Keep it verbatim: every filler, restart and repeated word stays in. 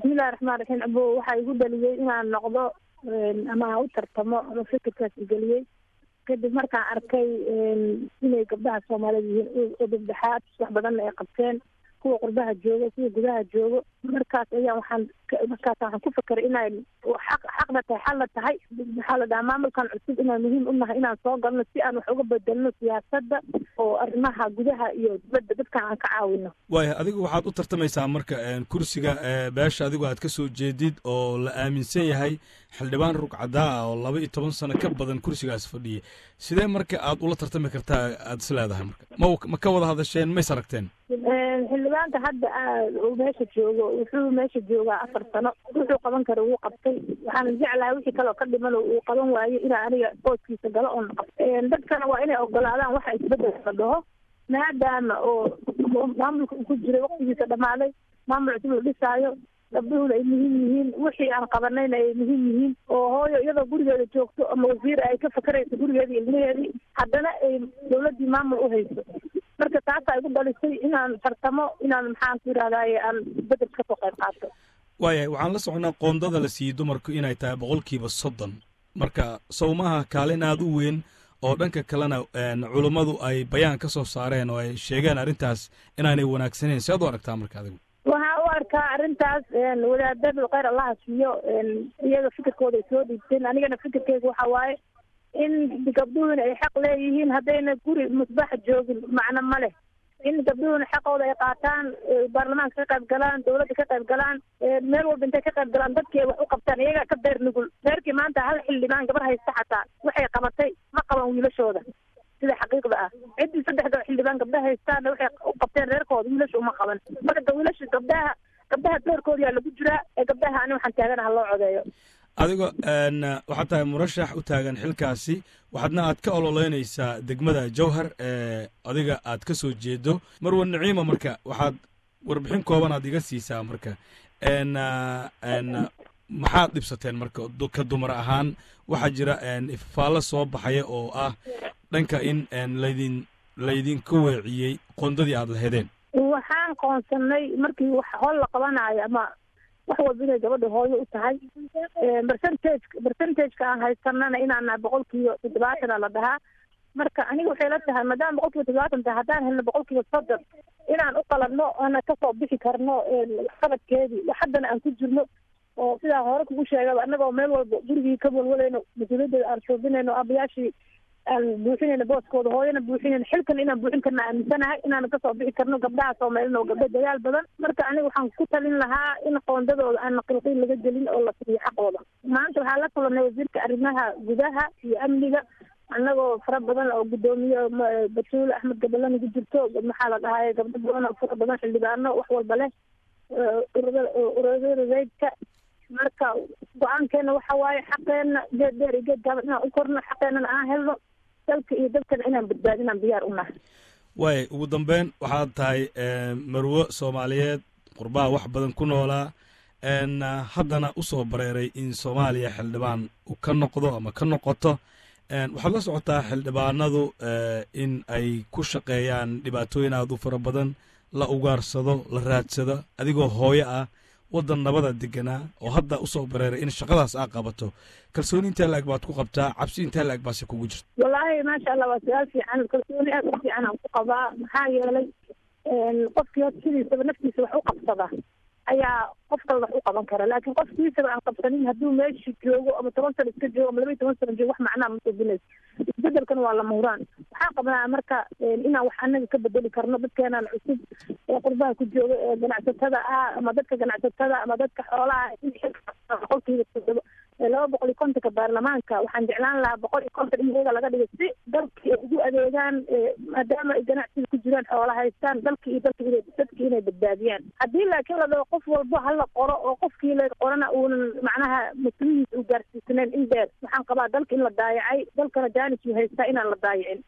bismillahi raxmaani raxiim. Abo waxaa igu dhaliyey inaan noqdo ama u tartamo ama fikirkaas geliyey kadib markaan arkay inay gabdhaha Soomaaliyeed yihiin oo dhexdhexaad wax badan ay qabteen, kuwa qurbaha jooga kuwa gudaha jooga. markaas ayaa waxaan markaas waxaan ku fikiray inay xaq xaqna tahay xal tahay maxaa la dhahaa maamulkan cusub inaan muhiim u nahay inaan soo galno si aan wax uga bedelno siyaasadda oo arrimaha gudaha iyo dibadda dadka aan ka caawino. waaya adigu waxaad u tartamaysaa marka kursiga beesha adigu aad ka soo jeedid oo la aaminsan yahay xildhibaan rugcadaa ah oo laba iyo toban sano ka badan kursigaas fadhiyay. sidee marka aad ula tartami kartaa aad is leedahay marka ma ma ka wada hadasheen ma is aragteen? xildhibaanka hadda uu meesha joogo wuxuu meesha joogaa afar sano wuxuu qaban kara wuu qabtay. waxaan jeclahay wixii kale oo ka dhiman uu qaban waayo inaa aniga qoyskiisa galo oon qabto. dadkana waa inay ogolaadaan waxa isbedel la dhaho maadaama oo maamulka uu ku jiray waqtigiisa dhammaaday maamul cusub uu dhisaayo gabdhuhuna ay muhiim yihiin wixii aan qabanayna ay muhiim yihiin oo hooyo iyadoo gurigeeda joogto ama wasiir ay ka fakarayso gurigeedii ilmaheedii haddana ay dawladdii maamul u hayso. marka taasaa igu dhalisay inaan tartamo inaan maxaan ku yidhahdaye aan bedel ka soo qayb qaato. waayahay waxaan la soconaa qoondada la siiyey dumarku inay tahay boqolkiiba soddon marka sawmaha kaalin aada u weyn oo dhanka kalena culummadu ay bayaan ka soo saareen oo ay sheegeen arrintaas inaanay wanaagsaneyn. si aad u aragtaa marka adigu? waxaan u arkaa arrintaas wadaadada khayr allaha siiyo iyaga fikirkooda ay soo dhiibteen. anigana fikirkeyga waxa waaye in gabdhuhuna ay xaq leeyihiin haddayna guri musbaxa joogin macno ma leh. in gabdhuhuna xaqooda ay qaataan baarlamaanka ka qayb galaan dawladda ka qayb galaan meel walba intay ka qayb galaan dadkii ay wax u qabtaan iyagaa ka beer nugul. reerkii maanta hal xildhibaan gabar haysta xataa waxay qabatay ma qaban wiilashooda sida xaqiiqda ah. ciddii saddexda xildhibaan gabdhaha haystaana waxay u qabteen reerkooda wiilasha uma qaban. marka wiilasha gabdhaha gabdhaha doorkoodiyaa lagu jiraa ee gabdhaha ani waxaan taaganaha loo codeeyo. adigo waxaad tahay murashax u taagan xilkaasi waxaadna aad ka ololeynaysaa degmada jowhar ee adiga aad ka soo jeedo. marwa naciima marka waxaad warbixin kooban aad iga siisaa marka maxaad dhibsateen marka ka dumar ahaan? waxaa jira ifaallo soo baxaya oo ah dhanka in laydin laydinka weeciyey qoondadii aad lahedeen. waxaan qoonsanay markii wax hool la qabanayo ama wax walba inay gabadha hooyo u tahay percentage percentageka aan haysanana inaan nahay boqolkiiba toddobaatana la dhahaa. marka aniga waxay la tahay maadaama boqolkiiba toddobaatan tahay haddaan helno boqolkiiba soddon inaan u qalanno ana kasoo bixi karno waxqabadkeedii haddana aan ku jirno oo sidaa hore kugu sheegaba annagoo meel walba gurigii ka walwalayno mas-uuliyaddeeda aan shoobinayno abayaashii aan buuxinayno booskooda hooyana buuxinayno xilkan inaan buuxin karna aaminsanahay inaan kasoo bixi karno gabdhaha Soomaaliyeed oo gabdho dagaal badan. marka aniga waxaan ku talin lahaa in qoondadooda aan qilqiil laga gelin oo la siiyo xaqooda. maanta waxaa la kulanay wasiirka arrimaha gudaha iyo amniga annagoo fara badan oo guddoomiye Batuule Axmed Gabalana ku jirto maxaa la dhahaye gabdho badan oo fara badan xildhibaano wax walba leh ururada reydka. marka go-aankeena waxa waaye xaqeena geed dheer iyo geed gaaban inaan u korno xaqeenana aan helno dalka iyo dadkana inaan badbaadinaan diyaar u nahay. waay ugu dambeyn waxaad tahay marwo Soomaaliyeed qurbaha wax badan ku noolaa haddana usoo bareeray in Soomaaliya xildhibaan uu ka noqdo ama ka noqoto. waxaad la socotaa xildhibaanadu in ay ku shaqeeyaan dhibaatooyin aada u fara badan la ugaarsado la raadsado adigoo hooyo ah waddan nabada deganaa oo hadda usoo bareeray in shaqadaas aa qabato. kalsooni intee la-eg baad ku qabtaa? cabsi intee la-eg baase kugu jirta? wallaahi maasha allah waa su-aal fiican. kalsooni aad u fiican aan ku qabaa maxaa yeelay qofkii hor sidiisaba naftiisa wax u qabsada ayaa qof kale wax u qaban kara. laakiin qofkiisaba aan qabsanin hadduu meeshii joogo ama toban sano iska joogo ama laba iyo toban sano joogo wax macnaa ma soobinayso. isbedelkan waa lama huraan. waxaan qabnaa marka inaan wax anaga ka bedeli karno dadkeenaan cusub ee qurbaha ku jooga ee ganacsatada ah ama dadka ganacsatada ama dadka xoolaha boqolkiiba toddoba laba boqol iyo kontonka baarlamaanka waxaan jeclaan lahaa boqol iyo konton in iyaga laga dhigo si dalkii ay ugu adeegaan maadaama ay ganacsiga ku jiraan xoola haystaan dalkii iyo dalka inay dadkii inay badbaadiyaan. haddii laakiin la dhaho qof walba hala qoro oo qofkii la qorana uunan macnaha mas-uuliyiisa u gaarsiisanayn in dheer waxaan qabaa dalka in la daayacay dalkana jaanis uu haystaa inaan la daayicin.